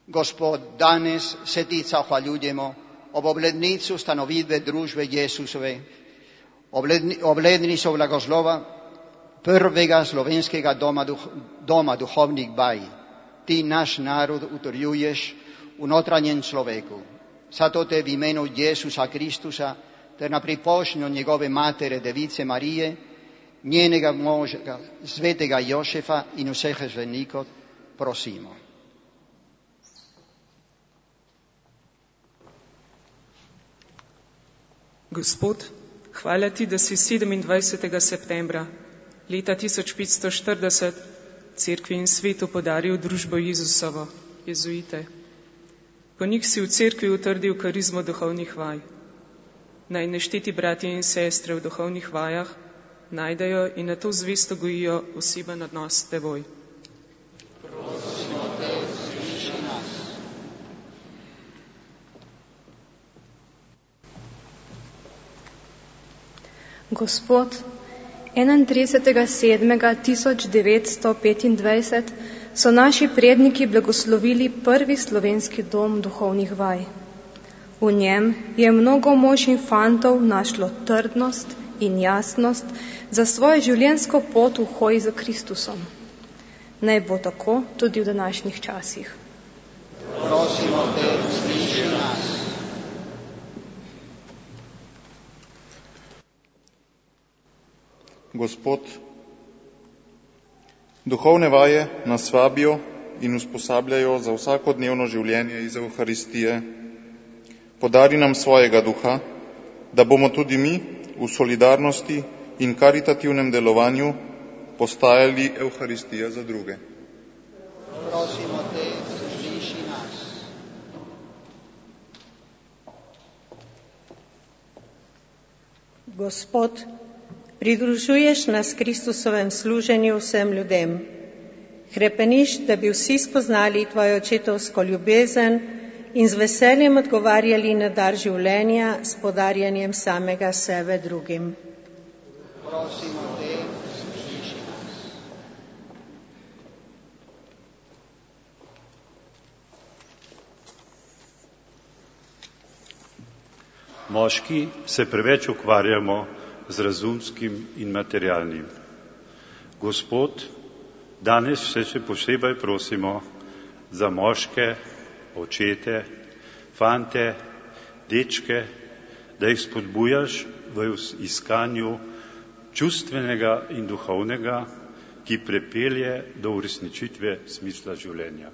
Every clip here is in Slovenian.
Gospod, danes se ti zahvaljujemo ob obletnicu ustanovitve družbe Jesusove, obletnico blagoslova prvega slovenskega doma duhovnih vaj. Ti naš narod utrjuješ v notranjem človeku. Zato te v imenu Jezusa Kristusa ter na pripošnjo njegove matere Device Marije, njenega moža svetega Jošefa in vseh svenikov prosimo. Gospod, hvala ti, da si 27. septembra leta 1540 cerkvi in svetu podaril družbo Jezusovo, jezuite. Po njih si v cerkvi utrdil karizmo duhovnih vaj. Naj nešteti bratje in sestre v duhovnih vajah najdejo in na to zvesto gojijo oseben odnos s teboj. Prosimo te, sliši nas. Gospod, 31.7.1925 so naši predniki blagoslovili prvi slovenski dom duhovnih vaj. V njem je mnogo mož in fantov našlo trdnost in jasnost za svojo življenjsko pot v hoji za Kristusom. Naj bo tako tudi v današnjih časih. Prosimo te, sliši nas. Gospod, duhovne vaje nas vabijo in usposabljajo za vsakodnevno življenje iz Evharistije. Podari nam svojega duha, da bomo tudi mi v solidarnosti in karitativnem delovanju postajali Evharistija za druge. Prosimo te, sliši nas. Gospod, pridružuješ nas Kristusovem služenju vsem ljudem. Hrepeniš, da bi vsi spoznali tvojo očetovsko ljubezen in z veseljem odgovarjali na dar življenja s podarjanjem samega sebe drugim. Prosimo te, sliši nas. Moški se preveč ukvarjamo z razumskim in materialnim. Gospod, danes še posebej prosimo za moške, očete, fante, dečke, da jih spodbujaš v iskanju čustvenega in duhovnega, ki prepelje do uresničitve smisla življenja.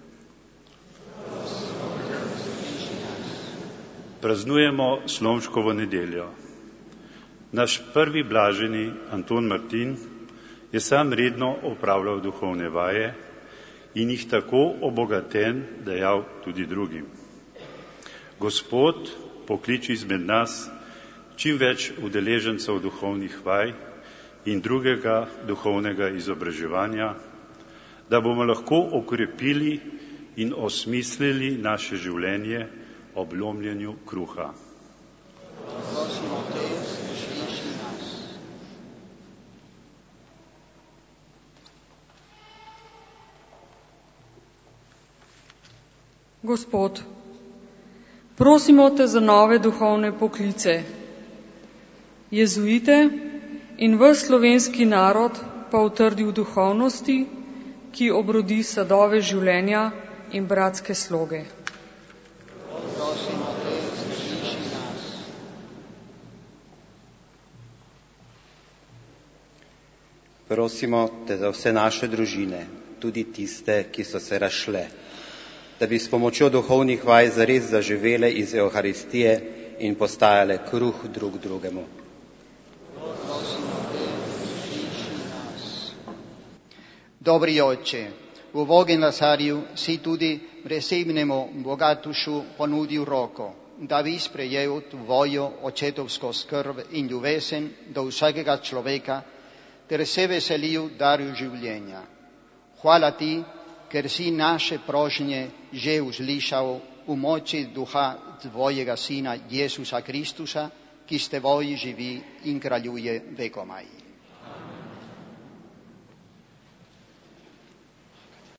Praznujemo Slomškovo nedeljo. Naš prvi blaženi Anton Martin je sam redno opravljal duhovne vaje in jih tako obogaten dajal tudi drugim. Gospod, pokliči izmed nas čim več udeležencev duhovnih vaj in drugega duhovnega izobraževanja, da bomo lahko okrepili in osmislili naše življenje ob lomljenju kruha. Prosimo te, sliši nas. Gospod, prosimo te za nove duhovne poklice. Jezuite in ves slovenski narod pa utrdi v duhovnosti, ki obrodi sadove življenja in bratske sloge. Prosimo te, sliši nas. Prosimo te za vse naše družine, tudi tiste, ki so se razšle, da bi s pomočjo duhovnih vaj zares zaživele iz Evharistije in postajale kruh drug drugemu. Dobri Oče, v Ubogi Lazarju si tudi brezimnemu bogatušu ponudil roko, da bi sprejel tvojo očetovsko skrb in ljubezen do vsakega človeka, ter se veselil daru življenja. Hvala ti, ker si naše prošnje že uslišal v moči duha tvojega Sina Jezusa Kristusa, ki s teboj živi in kraljuje vekomaj.